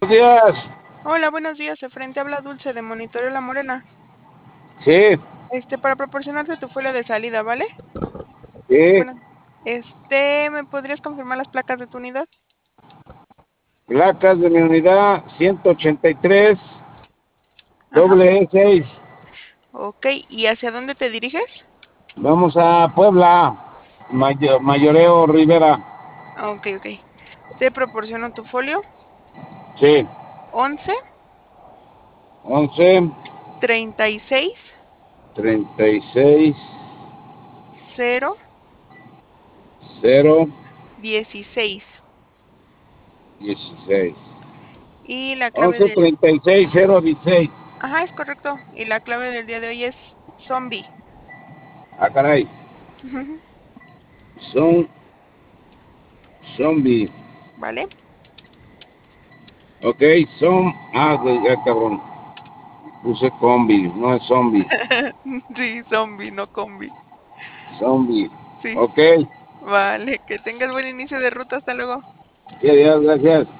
buenos días. Hola, buenos días. De frente habla Dulce de Monitoreo La Morena. Sí, Para proporcionarte tu folio de salida, ¿vale? sí. Bueno, ¿me podrías confirmar las placas de tu unidad? Placas de mi unidad 183, Ajá. doble E6. Ok, ¿y hacia dónde te diriges? Vamos a Puebla, Mayoreo Rivera. Ok, ok. Te proporciono tu folio. Sí, 11 11, 36 36, 0 0, 16. 16. Y la clave 11, del... 36, 0, 16. Ajá, es correcto. Y la clave del día de hoy es zombie. Ah, caray. Son zombie. ¿Vale? Ok, son. Ah, cabrón. Puse combi, no es zombie. Sí, zombie, no combi. Zombie. Sí. Ok, Vale, que tengas buen inicio de ruta. Hasta luego. sí, adiós, gracias.